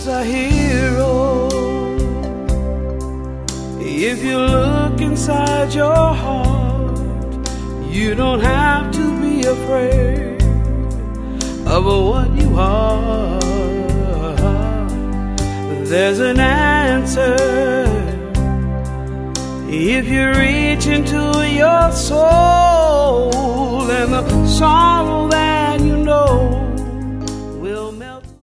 a hero. If you look inside your heart, you don't have to be afraid of what you are. There's an answer if you reach into your soul, and the sorrow that